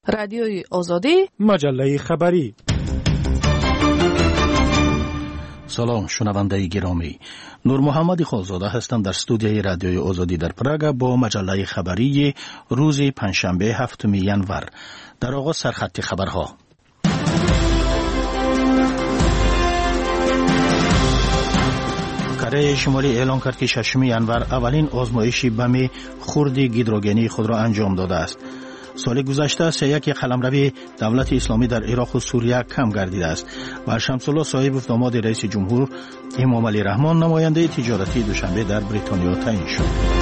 رادیوی آزادی، مجله خبری. سلام شنونده گرامی، نور محمد خالزاده هستم در استودیوی رادیوی آزادی در پراگ با مجله خبری روز پنجشنبه 7 ینور. در آغاز سرخط خبرها. کره شمالی اعلام کرد که 6 ینور اولین آزمایش بم خرد هیدروژنی خود را انجام داده است. سال گذشته سیاق قلمرو دولت اسلامی در عراق و سوریه کم گردیده است و شمس الله صاحب داماد رئیس جمهور امام علی رحمان نماینده تجارتی دوشنبه در بریتانیا تعیین شد.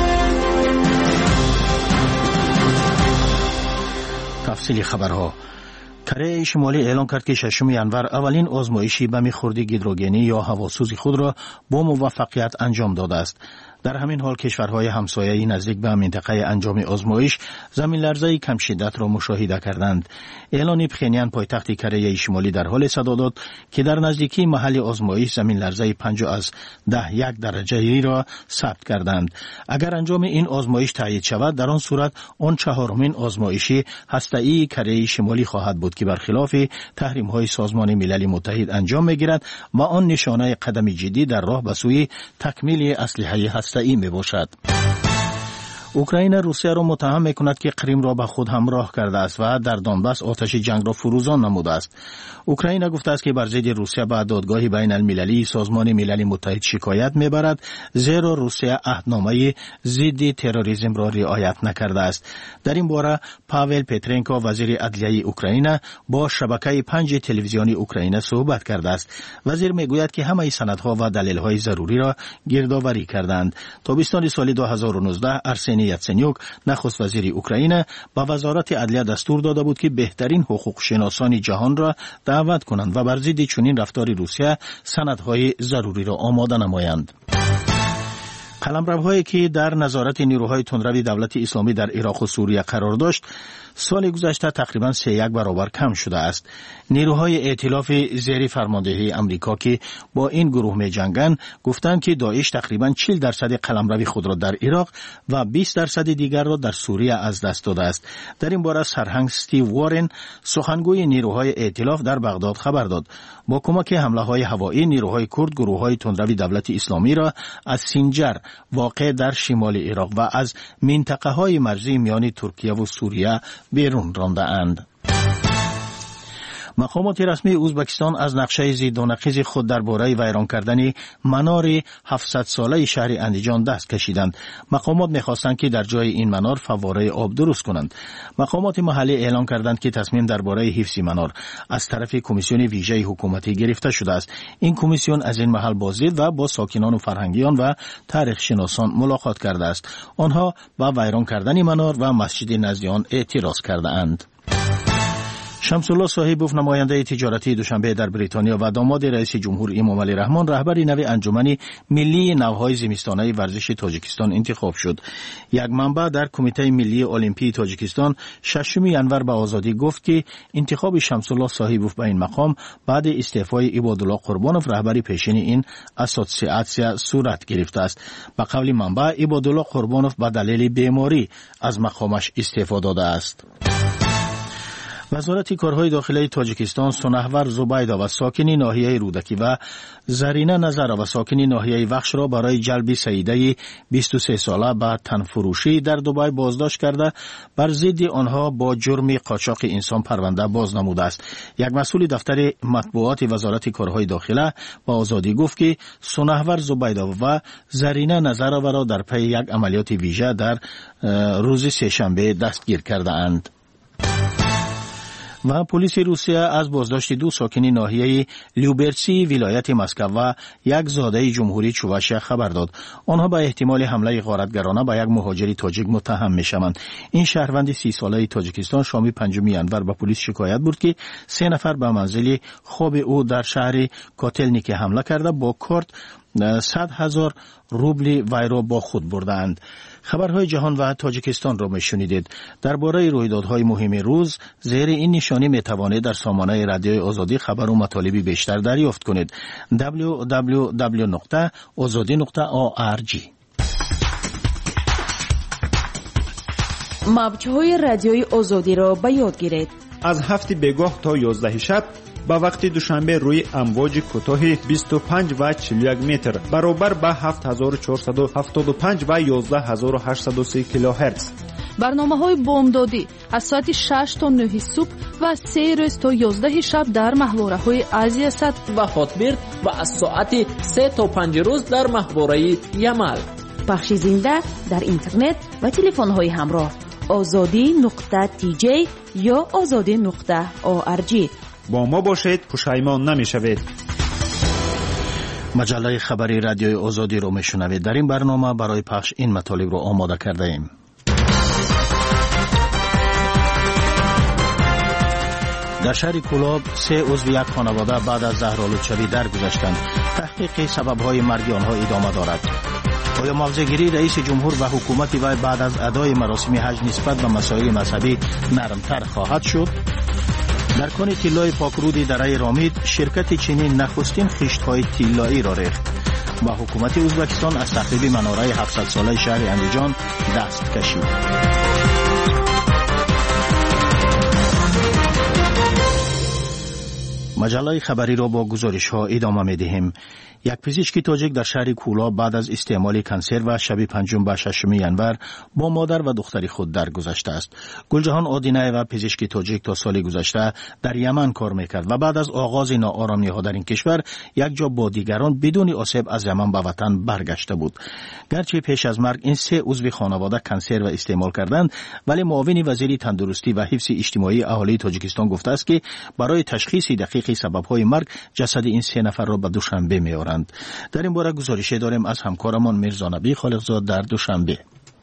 تفصیل خبرها. کره شمالی اعلام کرد که 6 ینور اولین آزمایش بم خرد هیدروژنی یا هواسوز خود را با موفقیت انجام داده است. در همین حال کشورهای همسایه نزدیک به منطقه انجام آزمایش زمین لرزه کم شدت را مشاهده کردند. اعلان پخینیان پایتخت کره شمالی در حال صدا داد که در نزدیکی محل آزمایش زمین لرزه 5.1 درجه را ثبت کردند. اگر انجام این آزمایش تایید شود، در آن صورت آن چهارمین آزمایش هسته‌ای کره شمالی خواهد بود که برخلاف تحریم‌های سازمان ملل متحد انجام می‌گیرد و آن نشانه قدم جدی در راه به سوی تکمیل اسلحه هسته‌ای میباشد. اوکراین روسیه را متهم میکند که کریم را به خود همراه کرده است و در دونباس آتش جنگ را فروزان نموده است. اوکراین گفته است که بر ضد روسیه به دادگاه بین المللی سازمان ملل متحد شکایت میبرد، زیرا روسیه عهدنامه ضد تروریسم را رعایت نکرده است. در این باره پاول پترنکو وزیر عدلیه اوکراین با شبکه 5 تلویزیونی اوکراین صحبت کرده است. وزیر میگوید که همه سندها و دلایل ضروری را گردآوری کردند. تابستان سال 2019 ارسنی یاتسنیوک نخست وزیر اوکراین با وزارت عدلیه دستور داده بود که بهترین حقوق شناسان جهان را دعوت کنند و بر ضد چنین رفتار روسیه سندهای ضروری را آماده نمایند. قلمروهایی که در نظارت نیروهای تندرو دولت اسلامی در عراق و سوریه قرار داشت، سال گذشته تقریباً 3 برابر کم شده است. نیروهای ائتلاف زیر فرماندهی امریکا که با این گروه می جنگند گفتند که داعش تقریباً 40% قلمرو خود را در عراق و 20% دیگر را در سوریه از دست داده است. در این باره سرهنگ استیو وارن، سخنگوی نیروهای ائتلاف در بغداد خبر داد. با کمک حمله‌های هوایی نیروهای کرد گروه‌های تندرو دولت اسلامی را از سینجر واقع در شمال عراق و از منطقه‌های مرزی میان ترکیه و سوریه بیرون رانده اند. مقامات رسمی ازبکستان از نقشه ضد و نقیض خود درباره ویران کردن منار 700 ساله شهر اندیجان دست کشیدند. مقامات می‌خواستند که در جای این منار فواره آب درست کنند. مقامات محلی اعلام کردند که تصمیم درباره حفظ منار از طرف کمیسیون ویژه حکومتی گرفته شده است. این کمیسیون از این محل بازدید و با ساکنان و فرهنگیان و تاریخ شناسان ملاقات کرده است. آنها با ویران کردن منار و مسجد نزد آن اعتراض کرده اند. شمس الله صاحب نماینده تجارتی دوشنبه در بریتانیا و داماد رئیس جمهور امام علی رحمان رهبر نو انجمن ملی نوهای زمستانه ورزش تاجیکستان انتخاب شد. یک منبع در کمیته ملی المپی تاجیکستان 6 ینور به آزادی گفت که انتخاب شمس الله صاحب به این مقام بعد استعفای عبادالله قربانوف رهبر پیشین این اسوسیاسیون صورت گرفته است. به قول منبع عبادالله قربانوف به دلیل بیماری از مقامش استعفا داده است. وزارت کارهای داخلی تاجیکستان سونهور زبیده و ساکنی ناحیه رودکی و زرینه نظر و ساکنی ناحیه وخش را برای جلب سیده 23 ساله به تنفروشی در دبی بازداشت کرده بر ضد آنها با جرم قاچاق انسان پرونده باز نموده است. یک مسئول دفتر مطبوعات وزارت کارهای داخله با آزادی گفت که سونهور زبیده و زرینه نظر را در پی یک عملیات ویژه در روز سه‌شنبه دستگیر کرده اند. و پلیس روسیه از بازداشت 2 ساکنی ناحیه لیوبرسی ولایت مسکو و یک زاده جمهوری چووش خبر داد. آنها به احتمال حمله غارتگرانه به یک مهاجر تاجیک متهم می‌شوند. این شهروند 30 ساله تاجیکستان شام 5 ینور به پلیس شکایت برد که 3 نفر به منزل خواب او در شهر کاتلنیک حمله کرده با کارت 100,000 روبل وی را با خود بردند. خبرهای جهان و تاجیکستان را میشنیدید. درباره رویدادهای مهم روز زیر این نشانی میتوانید در سامانه رادیوی آزادی خبر و مطالب بیشتر دریافت کنید. www.azadi.org. موج‌های رادیوی آزادی را به یاد گیرید. از 7 بگاه تا 11 شب با وقت دوشنبه روی امواج کوتاه 25 و 41 متر برابر با 7475 و 11830 کیلوهرتز. برنامه‌های بامدادی از ساعت 6 تا 9 صبح و 3 روز تا 11 شب در محوره‌های آسیا صد و خاطبر و از ساعت 3 تا 5 روز در محوره یمل. پخش زنده در اینترنت و تلفن‌های همراه azadi.tj یا azadi.org. با ما باشید، پشیمان نمی‌شوید. مجله خبری رادیوی آزادی رو میشنوید. در این برنامه برای پخش این مطالب رو آماده کرده ایم. در شهر کولاب 3 عضو یک خانواده بعد از زهرآلودشوی درگذشتند. تحقیق سبب‌های مرگ آنها ادامه دارد. آیا موضع‌گیری رئیس جمهور و حکومت وی بعد از ادای مراسم حج نسبت به مسائل مذهبی نرمتر خواهد شد؟ در کان طلای پاکرودی دره رامید شرکت چینی نخستین خشت‌های طلایی را ریخت و حکومت ازبکستان از تخریب مناره 700 ساله شهر اندیجان دست کشید. مجله خبری را با گزارش ها ادامه می دهیم. یک پزشک تاجیک در شهر کولاب بعد از استعمال کنسرو شب 5 و 6 ینور با مادر و دختری خود درگذشته است. گلجهان آدینه و پزشک تاجیک تا سال گذشته در یمن کار میکرد و بعد از آغاز ناآرامی ها در این کشور یک جا با دیگران بدون آسیب از یمن به وطن برگشته بود. گرچه پیش از مرگ این 3 عضو خانواده کنسرو استعمال کردند، ولی معاون وزیر تندرستی و حفظ اجتماعی اهالی تاجیکستان گفته است که برای تشخیص دقیق سبب‌های مرگ جسد این 3 نفر را به دوشنبه می‌آورند. در این باره گزارشی داریم از همکارمان میرزا نبی خالقزاد در دوشنبه.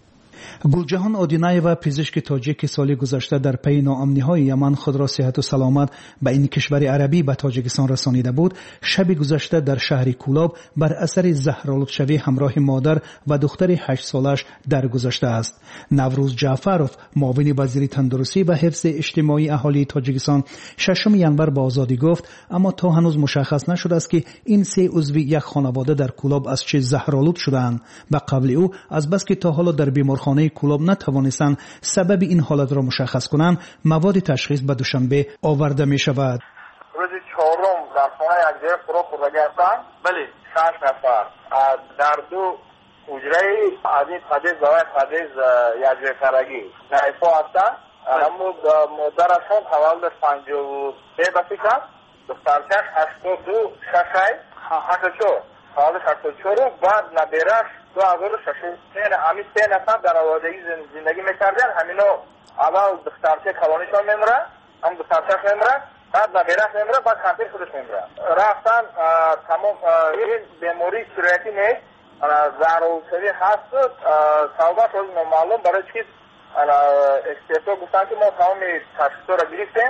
گلجهان آدینایو پزشک تاجیک سال گذشته در پی ناامنی‌های یمن خود را صحت و سلامت به این کشور عربی به تاجیکستان رسانیده بود. شب گذشته در شهر کولاب بر اثر زهرآلودشوی همراه مادر و دختر 8 سالش درگذشته است. نوروز جعفروف معاون وزیر تندرستی و حفظ اجتماعی اهالی تاجیکستان 6 ینور به آزادی گفت، اما تا هنوز مشخص نشده است که این 3 عضو یک خانواده در کولاب از چه زهرآلود شدند. به قول او از بس که تا حالا در بیمارخانه کولاب نتوانستند سبب این حالت را مشخص کنند، مواد تشخیص به دوشنبه آورده می شود. روز 4 در خانه یک جای فرو خورده گرفتند. بله 6 نفر در 2 حجره از این حدیث زاویه حدیث یک جای فرگی نایفا هستند. اما مادرشان تولد 53 بسیار دخترچش 82 ششای 84 حال 84 بعد نبیرش 2006 همین 3 نفر در آوادگی زندگی میکردن. همینا اول دخترچه کلانیشان میمره، هم دخترچهش میمره، بعد نبیرش میمره، بعد خمپیر خودش میمره. رفتن تمام این بیماری سرعتی نیست، زهرآلودشوی هست. سببش روز نامعلوم برای چیز استیفا گفتن که ما تمام تشخیصا را گرفتیم.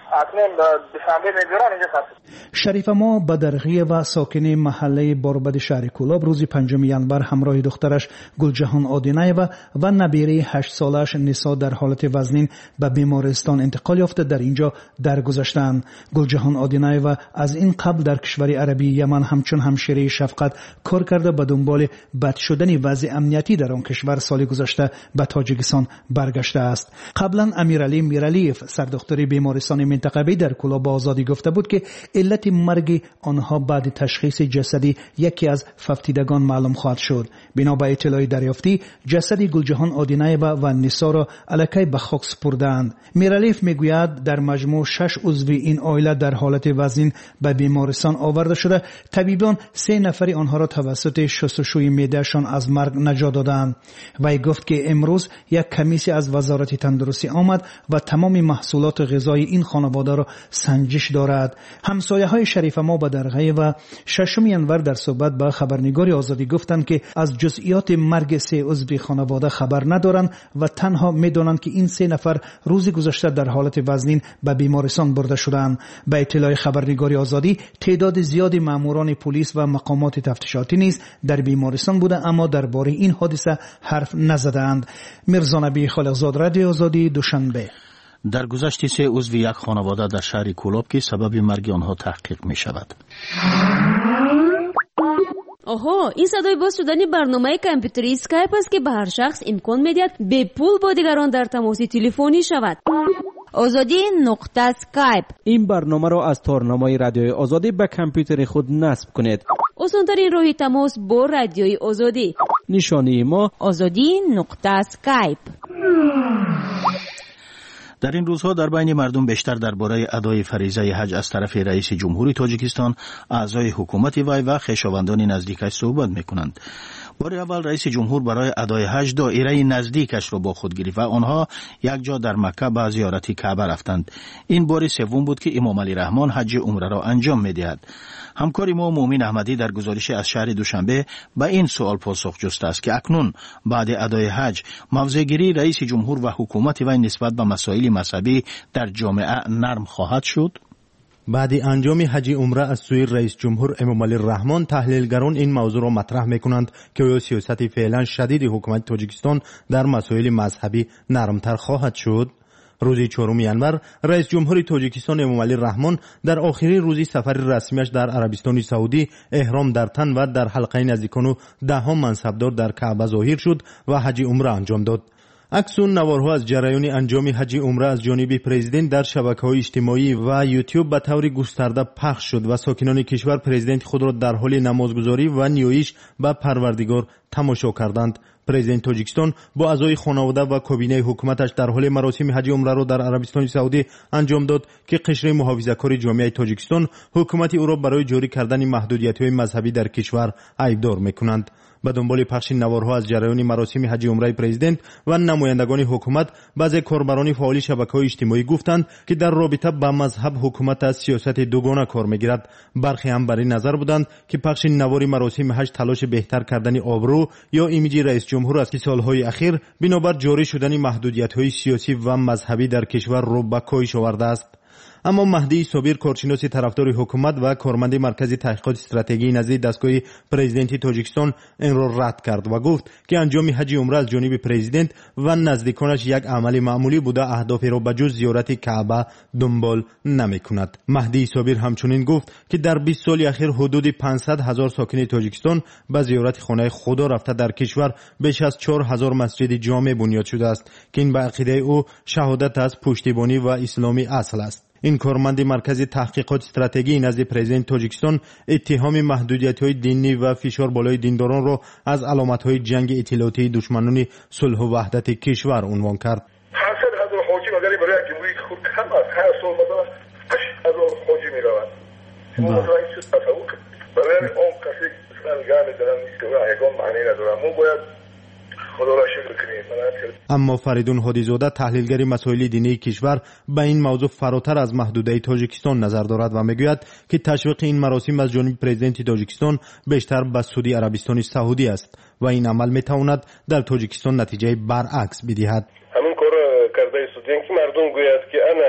شریف ما بدرغیه و ساکن محله باربد شهر کولاب روز 5 ینور همراه دخترش گلجهان آدینایو و نبیره 8 سالش نسا در حالت وزنین به بیمارستان انتقال یافته در اینجا درگذشتند. گلجهان آدینایو از این قبل در کشور عربی یمن همچون همشیره شفقت کار کرده به دنبال بد شدن وضع امنیتی در آن کشور سال گذشته به تاجیکستان برگشته است. قبلا امیرعلی میرعلیف سردختر بیمارستان منطقه در کولاب با آزادی گفته بود که علت مرگ آنها بعد تشخیص جسدی یکی از ففتیدگان معلوم خواهد شد. بنا به اطلاع دریافتی جسد گلجهان آدینایو و نسا را الکی به خاک سپردند. میرعلیف میگوید در مجموع 6 عضو این عائله در حالت وزین به بیمارستان آورده شده. طبیبان 3 نفر آنها را توسط شستشوی معدهشان از مرگ نجات دادند. وی گفت که امروز یک کمیسی از وزارت تندرستی آمد و تمام محصولات غذایی این خانواده را سنجش دارد. همسایه های شریف ما به درغه و 6 ینور در صحبت با خبرنگار آزادی گفتند که از جزئیات مرگ 3 عضو خانواده خبر ندارند و تنها میدانند که این 3 نفر روز گذشته در حالت وزنین به بیمارستان برده شدند. به اطلاع خبرنگار آزادی تعداد زیادی ماموران پلیس و مقامات تفتیشاتی نیز در بیمارستان بوده، اما درباره این حادثه حرف نزدند. میرزا نبی خالقزاد، رادیو آزادی، دوشنبه. در گذشت 3 عضو یک خانواده در شهر کولاب که سبب مرگ آنها تحقیق می شود. آها، این صدای باز شدن برنامه کامپیوتری اسکایپ است که به هر شخص امکان میدهد به پول با دیگران در تماس تلفنی شود. آزادی نقطه اسکایپ. این برنامه را از تارنمای رادیوی آزادی به کامپیوتر خود نصب کنید. آسان‌ترین راه تماس با رادیوی آزادی. نشانی ما آزادی نقطه اسکایپ. در این روزها در بین مردم بیشتر درباره ادای فریضه حج از طرف رئیس جمهوری تاجیکستان، اعضای حکومت وی و خویشاوندان نزدیکش صحبت میکنند. بار اول رئیس جمهور برای ادای حج دایره نزدیکش را با خود گرفت و آنها یک جا در مکه به زیارت کعبه رفتند. این بار سوم بود که امام علی رحمان حج عمره را انجام میدهد. همکار ما مومن احمدی در گزارش از شهر دوشنبه به این سوال پاسخ جسته است که اکنون بعد ادای حج موضع‌گیری رئیس جمهور و حکومت وی نسبت به مسائل مذهبی در جامعه نرم خواهد شد. بعد انجام حج عمره از سوی رئیس جمهور امام علی رحمان، تحلیلگران این موضوع را مطرح میکنند که آیا سیاست فعلا شدید حکومت تاجیکستان در مسائل مذهبی نرمتر خواهد شد. روز 4 ژانویه رئیس جمهور تاجیکستان امام علی رحمان در آخرین روزی سفر رسمیش در عربستان سعودی احرام در تن و در حلقه نزدیکان و دهان منصبدار در کعبه ظاهر شد و حج عمره انجام داد. اکسون نوارها از جریان انجام حج عمره از جانب پرزیدنت در شبکه‌های اجتماعی و یوتیوب به طور گسترده پخش شد و ساکنان کشور پرزیدنت خود را در حال نمازگزاری و نیایش به پروردگار تماشا کردند. پرزیدنت تاجیکستان با اعضای خانواده و کابینه حکومتش در حال مراسم حج عمره را در عربستان سعودی انجام داد که قشر محافظه‌کار جامعه تاجیکستان حکومت او را برای جاری کردن محدودیت‌های مذهبی در کشور ایبدار می‌کنند. به دنبال پخش نوارها از جریان مراسم حج عمره پرزیدنت و نمایندگان حکومت، بعضی کاربران فعال شبکه‌های اجتماعی گفتند که در رابطه با مذهب حکومت از سیاست دوگانه کار می‌گیرد. برخی هم بر این نظر بودند که پخش نوار مراسم حج تلاش بهتر کردن آبرو یا ایمیج رئیس جمهور است که سالهای اخیر بنابر جاری شدن محدودیت‌های سیاسی و مذهبی در کشور را به کاهش آورده است. اما مهدی صابر، کارشناس طرفدار حکومت و کارمند مرکز تحقیقات استراتژی نزد دستگاه پرزیدنت تاجیکستان، این را رد کرد و گفت که انجام حج عمره از جانب پرزیدنت و نزدیکانش یک عمل معمولی بوده، اهداف را به جز زیارت کعبه دنبال نمی‌کند. مهدی صابر همچنین گفت که در 20 سال اخیر حدود 500,000 ساکن تاجیکستان به زیارت خانه خدا رفته در کشور بیش از 4,000 مسجد جامع بنیاد شده است که این به عقیده او شهادت از پشتیبانی و اسلامی اصل است. این کارمند مرکز تحقیقات استراتژی نزد پرزیدنت تاجیکستان اتهام محدودیت‌های دینی و فشار بالای دینداران را از علامت‌های جنگ اطلاعاتی دشمنان صلح و وحدت کشور عنوان کرد. 500,000 حاجی مگر برای جمهوری خود کم است. هر سال مثلا 8,000 حاجی می‌روند. شما مثلا این چیز تصور کنید. برای اون کسی مثلا گام دارن نیست که یگان معنی نداره. ما باید خدا را شکر کنیم. اما فریدون هادیزاده، تحلیلگر مسائل دینی کشور، به این موضوع فراتر از محدوده تاجیکستان نظر دارد و میگوید که تشویق این مراسم از جانب پرزیدنت تاجیکستان بیشتر به سودی عربستان سعودی است و این عمل میتواند در تاجیکستان نتیجه برعکس بدهد. همین کار کرده سودیان که مردم گوید که انا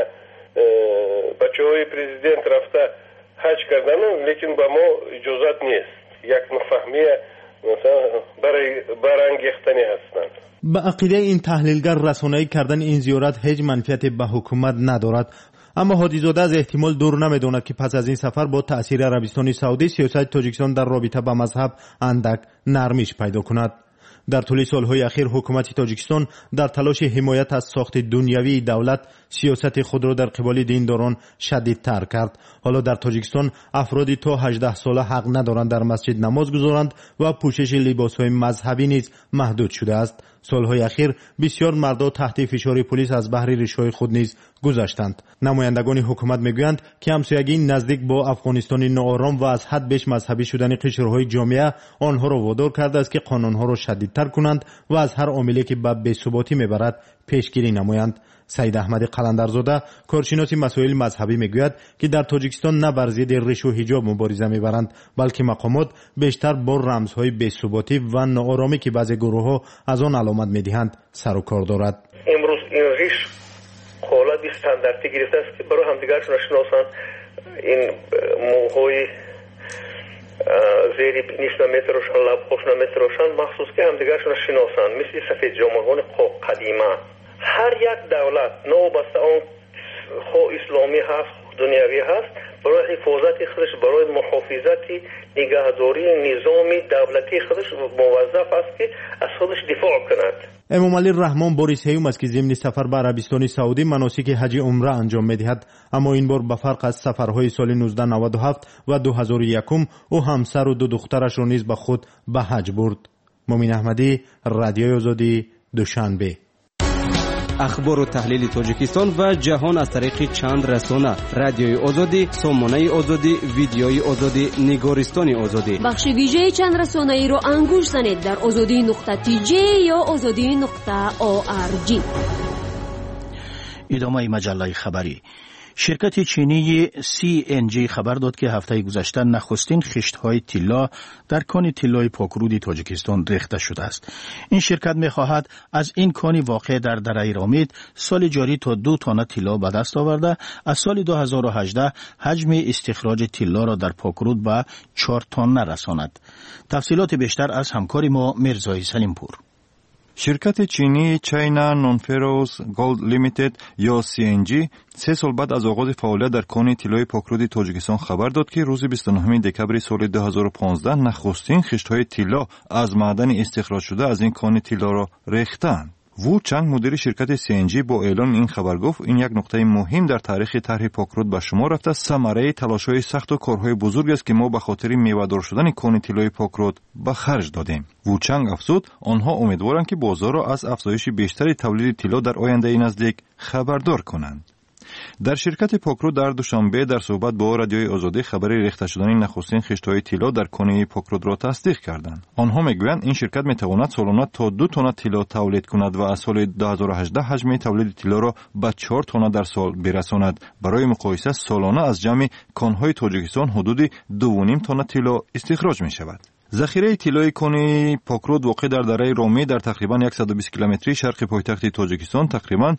بچه‌های پرزیدنت رفته حج کردن لیکن با ما اجازت نیست. یک مفهمیه مثلا برانگیختنی هستند. به عقیده این تحلیلگر، رسانه‌ای کردن این زیارت هیچ منفعت به حکومت ندارد. اما هادیزاده از احتمال دور نمی‌داند که پس از این سفر با تأثیر عربستان سعودی سیاست تاجیکستان در رابطه با مذهب اندک نرمش پیدا کند. در طول سالهای اخیر حکومت تاجیکستان در تلاش حمایت از ساخت دنیوی دولت سیاست خود را در قبال دینداران شدیدتر کرد. حالا در تاجیکستان افرادی تا 18 ساله حق ندارند در مسجد نماز گذارند و پوشش لباسهای مذهبی نیز محدود شده است. سالهای اخیر بسیار مردان تحت فشار پلیس از بحر ریشه‌های خود نیز گذشتند. نمایندگان حکومت میگویند که همسایگی نزدیک با افغانستان ناآرام و از حد بیش مذهبی شدن قشرهای جامعه آنها را وادار کرده است که قانونها را شدیدتر کنند و از هر عاملی که به بی‌ثباتی میبرد پیشگیری نمایند. سید احمد قلندرزاده، کارشناس مسائل مذهبی، میگوید که در تاجیکستان نه بر ضد ریش و حجاب مبارزه میبرند، بلکه مقامات بیشتر با رمزهای بی‌ثباتی و ناآرامی که بعضی گروه‌ها از آن علامت میدهند سر و کار دارد. امروز این ریش حالت استانداردی گرفته است که برای همدیگرشون شناسان این موهای زیری نیش نمیتروشن، لب خوش نمیتروشن، مخصوص که همدیگرشون شناسان، مثل سفید جامگان قدیمه. هر یک دولت نو بسته اون خو اسلامی هست، دنیوی هست، برای حفاظت خودش، برای محافظت نگهداری نظام دولتی خودش موظف است که از خودش دفاع کند. امامعلی رحمان بوریس هیوم است که ضمن سفر به عربستان سعودی مناسک حج عمره انجام می‌دهد، اما این بار به فرق از سفرهای سال 1997 و 2001 او همسر و دو دخترش را نیز به خود به حج برد. مومن احمدی، رادیوی آزادی، دوشنبه. اخبار و تحلیل تاجیکستان و جهان از طریق چند رسانه: رادیوی آزادی، سامانه آزادی، ویدیوی آزادی، نگارستان آزادی. بخش ویژه چند رسانه‌ای رو انگوش زنید در azadi.tj یا azadi.org. ادامه مجله خبری. شرکت چینی CNG خبر داد که هفته گذشته نخستین خشت‌های طلا در کان طلای پاکرود تاجیکستان ریخته شده است. این شرکت می‌خواهد از این کانی واقع در دره رامید سال جاری تا 2 تن طلا به دست آورده، از سال 2018 حجم استخراج طلا را در پاکرود به 4 تن رساند. تفصیلات بیشتر از همکار ما مرزای سلیمپور. شرکت چینی چاینا نونفروز گولد لیمیتد یا CNG 3 سال بعد از آغاز فعالیت در کان طلای پاکرود تاجیکستان خبر داد که روز 29 دکبر سال 2015 نخستین خشت‌های طلا از معدن استخراج شده از این کان طلا را ریختند. وو چنگ مدیر شرکت CNG با اعلان این خبر گفت این یک نقطه مهم در تاریخ طرح پاکرود به شما رفته، ثمره تلاش‌های سخت و کارهای بزرگ است که ما به خاطر میوه‌دار شدن کان طلای پاکرود به خرج دادیم. وو چنگ افزود آنها امیدوارند که بازار را از افزایش بیشتر تولید طلا در آینده نزدیک خبردار کنند. در شرکت پاکرود در دوشنبه در صحبت با رادیوی آزادی خبر ریخته شدن نخستین خشت‌های طلا در کانه پاکرود را تصدیق کردند. آنها میگویند این شرکت میتواند سالانه تا 2 تن طلا تولید کند و از سال 2018 حجم تولید طلا را به 4 تن در سال برساند. برای مقایسه سالانه از جمع کانهای تاجیکستان حدود 2.5 تن طلا استخراج می شود. ذخیره طلای کان پاکرود واقع در دره رامی در تقریبا 120 کیلومتری شرق پایتخت تاجیکستان تقریبا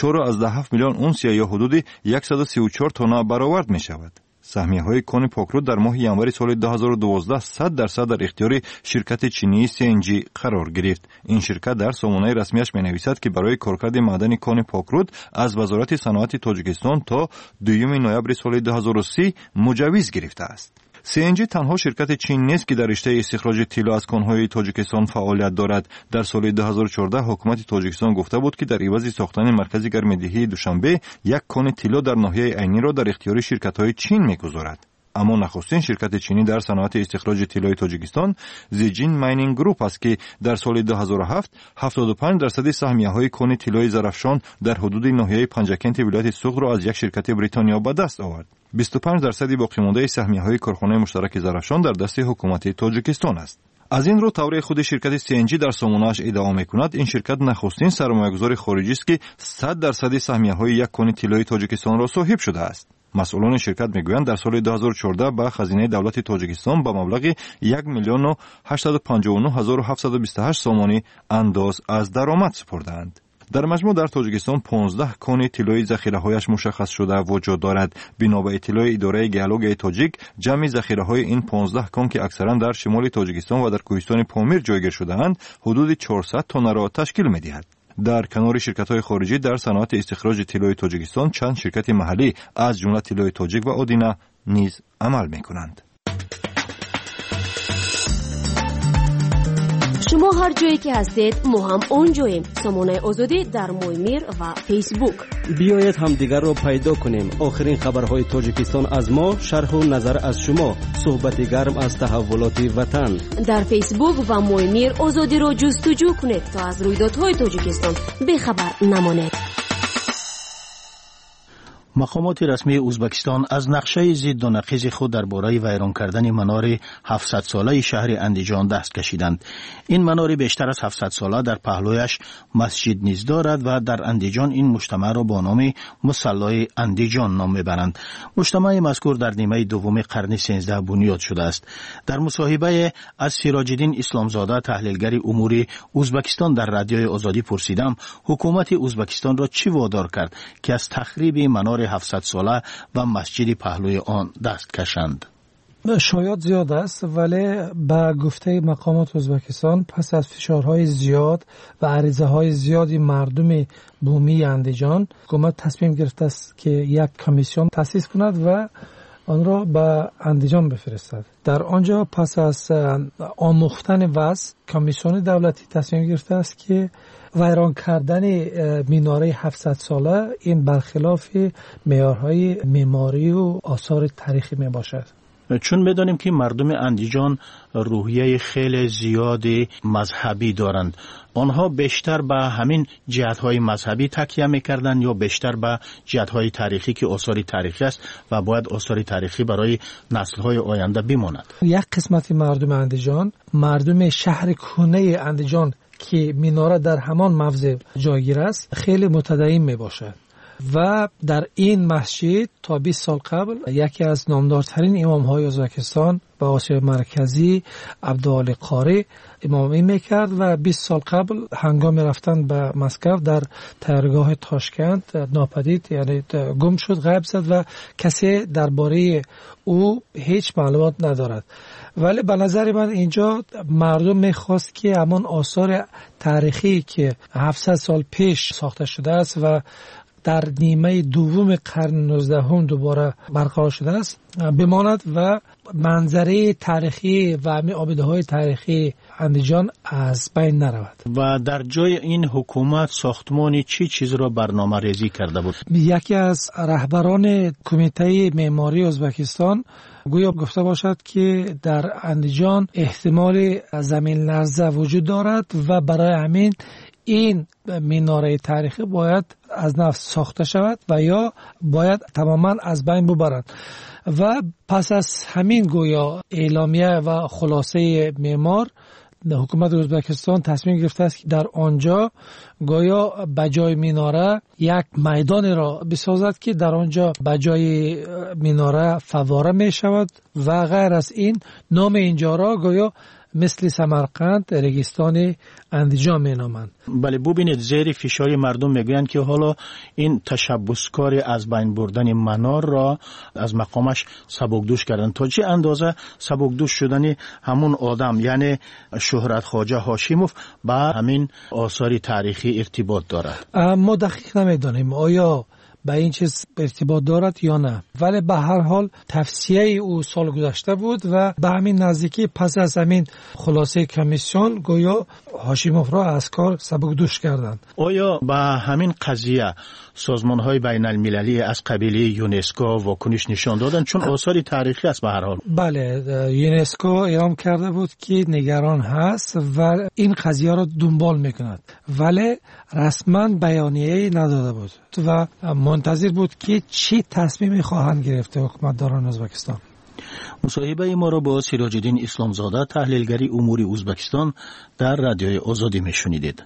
4.7 میلیون اونسیه یا حدود 134 تن برآورد می شود. سهمیه‌های کان پاکرود در ماه ینوری سال 2012 100% در اختیار شرکت چینی CNG قرار گرفت. این شرکت در سامانه رسمیش می‌نویسد که برای کارکرد معدن کان پاکرود از وزارت صنعت تاجیکستان تا 2 نوامبر سال 2030 مجوز گرفته است. CNG تنها شرکت چین نیست که در رشته استخراج طلا از کانهای تاجیکستان فعالیت دارد. در سال 2014 حکومت تاجیکستان گفته بود که در عوض ساختن مرکز گرمدهی دوشنبه یک کان طلا در ناحیه عینی را در اختیار شرکت‌های چین می‌گذارد. اما نخستین شرکت چینی در صنعت استخراج طلای تاجیکستان زیجین ماینینگ گروپ است که در سال 2007 75% سهمیه‌های کان طلای زرافشان در حدود ناحیه پنجکنت ولایت سوق را از یک شرکت بریتانیا به دست آورد. 25% باقی مانده سهمیه‌های کارخانه مشترک زرافشان در دست حکومت تاجیکستان است. از این رو طور خود شرکت CNG در سامانه‌اش ادعا می‌کند این شرکت نخستین سرمایه‌گذار خارجی است که 100% سهمیه‌های یک کان طلای تاجیکستان را صاحب شده است. مسئولان شرکت میگویند در سال 2014 به خزینه دولت تاجیکستان به مبلغ 1,089,728 سامانی انداز از درآمد سپردند. در مجموع در تاجیکستان 15 کان طلای ذخیره‌هایش مشخص شده وجود دارد. بنا به اطلاع اداره گیولوژی تاجیک، جمع ذخیره‌های این 15 کان که اکثرا در شمال تاجیکستان و در کوهستان پامیر جایگیر شده‌اند، حدود 400 تن را تشکیل می‌دهد. در کنار شرکت‌های خارجی در صنعت استخراج طلای تاجیکستان چند شرکت محلی از جمله طلای تاجیک و آدینه نیز عمل می‌کنند. شما هر جایی که هستید ما هم اونجاییم. سامانه آزادی در مویمیر و فیسبوک. بیایید همدیگر را پیدا کنیم. آخرین خبرهای تاجیکستان از ما، شرح و نظر از شما، صحبت گرم از تحولات وطن. در فیسبوک و مویمیر آزادی را جستجو کنید تا از رویدادهای تاجیکستان بیخبر نمانید. مقامات رسمی ازبکستان از نقشه ضد و نقیض خود درباره ویران کردن منار 700 ساله شهر اندیجان دست کشیدند. این منار بیشتر از 700 ساله در پهلویش مسجد نیز دارد و در اندیجان این مجتمع را با نام مصلی اندیجان نام میبرند. مجتمع مذکور در نیمه دوم قرن 13 بنیاد شده است. در مصاحبه از سراج‌الدین اسلامزاده تحلیلگر امور ازبکستان در رادیوی آزادی پرسیدم حکومت ازبکستان را چی وادار کرد که از تخریب منار 700 ساله و مسجد پهلوی آن دست کشند. شاید زیاد است، ولی به گفته مقامات ازبکستان پس از فشارهای زیاد و عریضه های زیادی مردم بومی اندیجان حکومت تصمیم گرفته است که یک کمیسیون تأسیس کند و آن را به اندیجان بفرستد. در آنجا پس از آموختن وضع کمیسیون دولتی تصمیم گرفته است که ویران کردن میناره 700 ساله این برخلاف معیارهای معماری و آثار تاریخی می باشد. چون بدانیم که مردم اندیجان روحیه خیلی زیادی مذهبی دارند، آنها بیشتر به همین جهت‌های مذهبی تکیه می‌کردند یا بیشتر به جهت‌های تاریخی که آثار تاریخی است و باید آثار تاریخی برای نسل‌های آینده بماند؟ یک قسمت مردم اندیجان، مردم شهر کهنه اندیجان که میناره در همان موضع جایگیر است، خیلی متدین میباشد و در این مسجد تا 20 سال قبل یکی از نامدارترین امام‌های ازبکستان و آسیا مرکزی عبدالعالی قاری امامی میکرد و 20 سال قبل هنگام رفتن به مسکو در تیارگاه تاشکند ناپدید، یعنی گم شد، غیب شد و کسی درباره او هیچ معلومات ندارد. ولی به نظر من اینجا مردم میخواست که همان آثار تاریخی که 700 سال پیش ساخته شده است و در نیمه دوم قرن 19 دوباره برقرار شده است بماند و منظره تاریخی و همین آباده‌های تاریخی اندیجان از بین نرود. و در جای این حکومت ساختمانی چی چیز را برنامه ریزی کرده بود؟ یکی از رهبران کمیته معماری ازبکستان گویا گفته باشد که در اندیجان احتمال زمین لرزه وجود دارد و برای همین این میناره تاریخی باید از نو ساخته شود و یا باید تماما از بین ببرند. و پس از همین گویا اعلامیه و خلاصه معمار، حکومت ازبکستان تصمیم گرفته است که در آنجا گویا بجای میناره یک میدان را بسازد که در آنجا بجای میناره فواره می شود و غیر از این نام اینجا را گویا مثل سمرقند رگستان اندیجان می نامند. بله، ببینید زیر فشار مردم میگویند که حالا این تشبسکاری از بین بردن منار را از مقامش سبکدوش کردن. تا چه اندازه سبکدوش شدن همون آدم یعنی شهرت خواجه هاشیموف با همین آثار تاریخی ارتباط دارد؟ ما دقیق نمیدانیم آیا به این چیز ارتباط دارد یا نه، ولی به هر حال تفسیه او سال گذشته بود و به همین نزدیکی پس از همین خلاصه کمیسیون گویا هاشیموف را از کار سبکدوش کردند. آیا به همین قضیه سازمان‌های بین المللی از قبیل یونسکو واکنش نشان دادند؟ چون آثار تاریخی است به هر حال. بله، یونسکو اعلام کرده بود که نگران هست و این قضیه را دنبال میکند، ولی رسما بیانیه‌ای نداده بود و منتظر بود که چی تصمیمی خواهند گرفته حکومتداران ازبکستان. مصاحبه ما را با سراج الدین اسلامزاده تحلیلگری امور ازبکستان در رادیوی آزادی میشنیدید.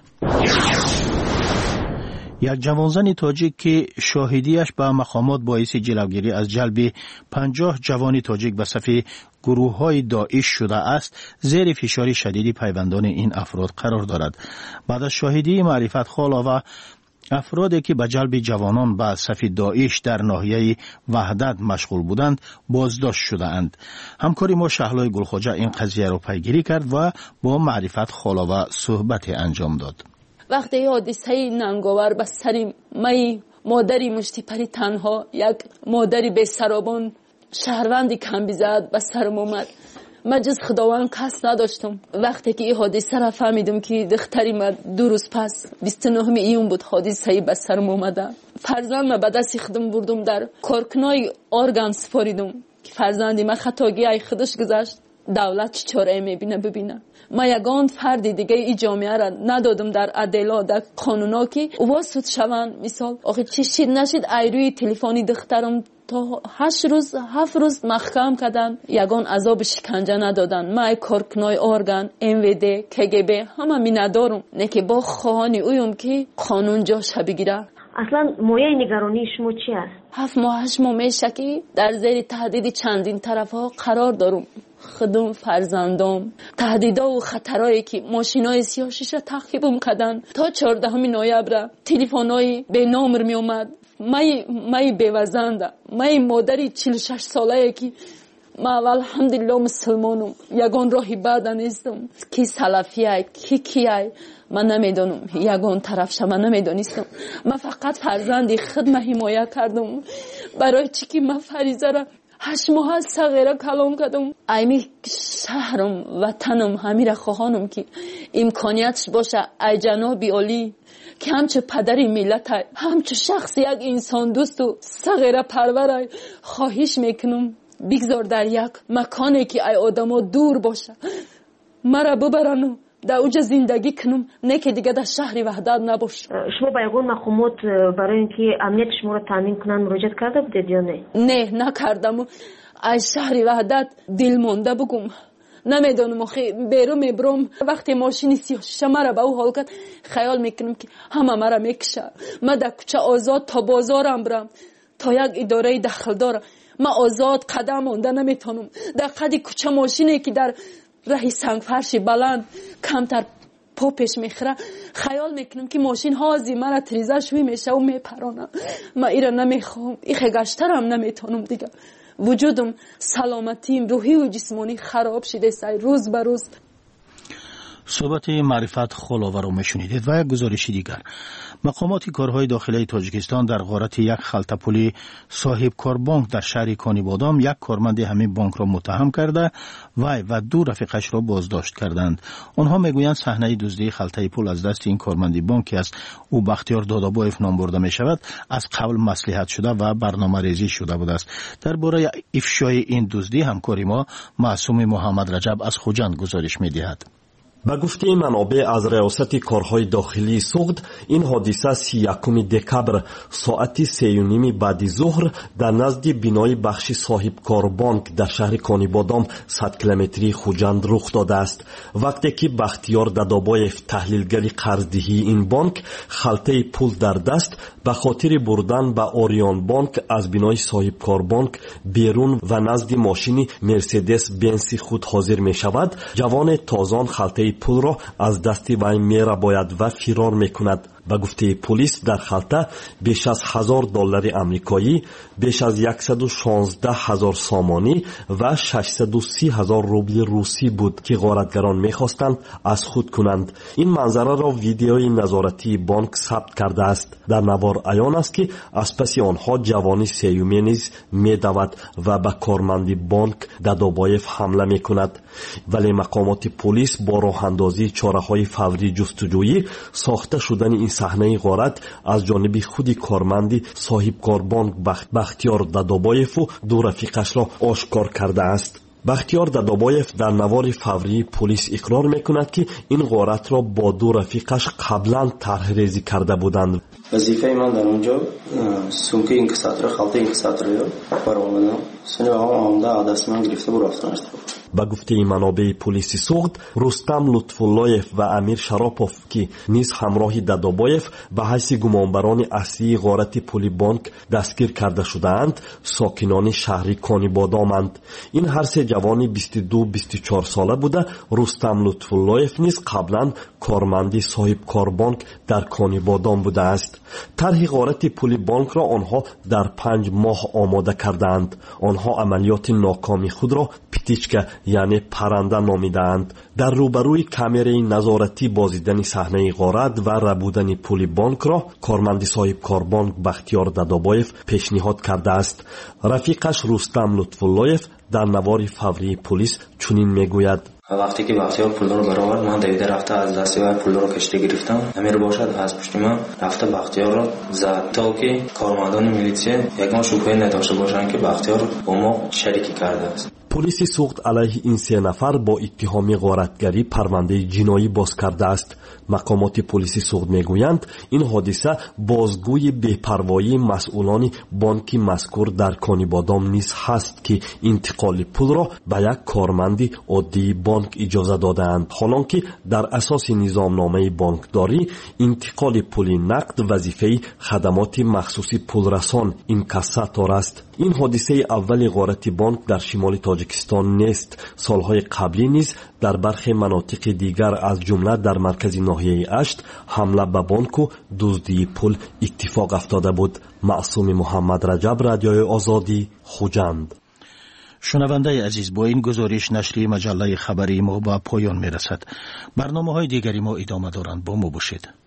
یک جوانزن تاجیک که شاهدیش به مقامات باعث جلوگیری از جلب 50 جوان تاجیک به صف گروه‌های داعش شده است، زیر فشار شدید پیوندان این افراد قرار دارد. بعد از شاهدی معرفت خالا و افرادی که به جلب جوانان به صف داعش در ناحیه وحدت مشغول بودند بازداشت شده اند. همکاری ما شهلای گلخواجه این قضیه را پیگیری کرد و با معرفت خالا و صحبت انجام داد. وقتی حادثه ننگاور به سر مای مادری مشتیپری تنها، یک مادری به سرابان شهروندی کم بیزد به سرم اومد. من جز خداوند کس نداشتم. وقتی که این حادثه را فهمیدم که دختری من 2 روز پس 29 ایون بود حادثه به سرم اومده، فرزندم به دست خودم بردم در کارکنای ارگان سپاریدم که فرزندی من خطاگی ای خودش گذشت. دولت چه چاره میبینه ببینه. ما یگان فردی دیگه این جامعه را ندادم در عدالت در قانونا که واسط شوند. مثال آخه چی شید نشید ایروی تلفنی دخترم تا 8 روز 7 روز محکم کردن، یگان عذاب شکنجه ندادن. ما کارکنای ارگان MVD KGB همه می ندارم، نه که با خواهانی اویم که قانون جاش بگیره. اصلا مایه نگرانی شما چی است؟ 7 ماه 8 ماه میشه که در زیر تهدید چندین طرف ها قرار دارم. خودم، فرزندم، تهدیدا و خطرایی که ماشینای سیاه شیشه تعقیبم کردن. تا 14 نوامبر تلفنای به نامر می اومد. مای بیوزنده، مای مادری 46 ساله که ما الحمدلله مسلمانم، یگان راهی بعد نیستم. کی سلفیه کیه من نمیدونم، یگان طرفش من نمیدونستم. من فقط فرزندی خود حمایت کردم. برای چی که من فریضه را 8 ماه صغیره کلام کردم. ایمی شهرم وطنم همیره خواهانم که امکانیتش باشه ای جنابی عالی که همچه پدری ملت های همچه شخص یک انسان دوست و صغیره پرور های خواهش میکنم بگذار در یک مکانی که ای آدم ها دور باشه مرا ببرن در اوجه زندگی کنم نه که دیگه در شهر وحدت نباشه. شما با یگان مقامات برای اینکه امنیت شما را تامین کنن مراجعه کرده بودید یا نه؟ نه نکردم. ای شهر وحدت دل مانده بگم نمیدونم آخه بیرون میبرم وقتی ماشینی سیاه شیشه مرا به او حال کرد خیال میکنم که همه مرا میکشه. من در کوچه آزاد تا بازارم برم تا یک اداره دخل داره من آزاد قدم مانده نمیتونم. در قد کوچه ماشینی که در راه سنگ فرش بلند کمتر پا پیش میخوره خیال میکنم که ماشین هازی مرا تریزه شوی میشه و میپرانه. من ایره نمیخوام ایخه گشترم نمیتونم دیگه. وجودم سلامتیم روحی و جسمانی خراب شده سای روز به روز. صحبت معرفت خلاور رو میشنیدید و یک گزارش دیگر. مقامات کارهای داخلی تاجیکستان در غارت یک خلطه پولی صاحب کار بانک در شهر کانیبادام یک کارمند همین بانک را متهم کرده و دو رفیقش را بازداشت کردند. آنها میگویند صحنه دزدی خلطه پول از دست این کارمند بانکی است او بختیار دادابایف نام برده می شود از قبل مصلحت شده و برنامه ریزی شده بود است. درباره افشای این دزدی همکاری ما معصوم محمد رجب از خوجند گزارش می دهد. به گفته منابع از ریاست کارهای داخلی سوغد این حادثه 31 دکبر ساعت 3:30 بعد ظهر در نزد بینای بخش صاحب کار بانک در شهر کانیبادام 100 کیلومتری خوجند رخ داده است. وقتی که بختیار دادابایف تحلیلگر قرضدهی این بانک خلطه پول در دست به خاطر بردن به اوریان بانک از بینای صاحب کار بانک بیرون و نزد ماشین مرسدس بنز خود حاضر می شود جوان تازان خلطه پول را از دست وی میره باید و فرار میکند. به گفته پلیس در خلطه بیش از $1000 امریکایی، بیش از 116,000 سامانی و 630,000 روبل روسی بود که غارتگران میخواستند از خود کنند. این منظره را ویدیوی نظارتی بانک ثبت کرده است. در نوار عیان است که از پس آنها جوانی سیومی نیز میدود و به کارمند بانک دادابایف حمله میکند. ولی مقامات پلیس با راه اندازی چاره‌های فوری جستجویی ساخته شدن این صحنه غارت از جانب خود کارمند صاحب کار بانک بختیار دادابایف و دو رفیقش را آشکار کرده است. بختیار دادابایف در نوار فوری پلیس اقرار میکند که این غارت را با دو رفیقش قبلا طرح ریزی کرده بودند. وظیفه من در اونجا سومکه اینکساتور خلطه اینکساتور برآوردم. سنی آمده عدس من گرفته بود رفتن است. به گفته منابع پلیس سوغد رستم لطفاللهیف و امیر شراپوف که نیز همراه دادابایف به حیث گمانبران اصلی غارت پول بانک دستگیر کرده شدند ساکنان شهر کانیبادامند. این هر سه جوان 22-24 ساله بوده. رستم لطفاللهیف نیز قبلا کارمند صاحب کار بانک در کانیبادام بوده است. طرح غارت پول بانک را آنها در 5 ماه آماده کردند. آنها عملیات ناکامی خود را پتیچکا یعنی پرنده نامیدند. در روبروی کامرای نظارتی بازدیدن صحنه غارت و ربودن پول بانک را کارمند صاحب کار بانک بختیار دادابایف پیشنهاد کرده است. رفیقش رستم لطفاللهیف در نوار فوری پلیس چنین میگوید: وقتی که بختیار پول رو برآورد من دویده رفته از دستی و پول رو کشته گرفتم. امیر باشد از پشت من رفته بختیار رو زد تا که کارمندان میلیسیا یکم شبهه نداشته باشند که بختیار با ما شریکی کرده است. پلیس سوغد علیه این 3 نفر با اتهام غارتگری پرونده جنایی باز کرده است. مقامات پلیس سوغد میگویند این حادثه بازگوی بی‌پروایی مسئولان بانک مذکور در کانیبادام نیز هست که انتقال پول را به یک کارمند عادی بانک اجازه دادند، حالانکه در اساس نظامنامه بانکداری انتقال پول نقد وظیفه خدمات مخصوصی پولرسان اینکاساتور است. این حادثه اول غارت بانک در شمال تاجیکستان نیست. سالهای قبلی نیز در برخی مناطق دیگر از جمله در مرکز ناحیه اشت حمله به بانک و دزدی پول اتفاق افتاده بود. معصوم محمد رجب، رادیوی آزادی، خوجند. شنونده عزیز، با این گزارش نشریه مجله خبری ما به پایان میرسد. برنامه‌های دیگری ما ادامه دارند. با ما باشید.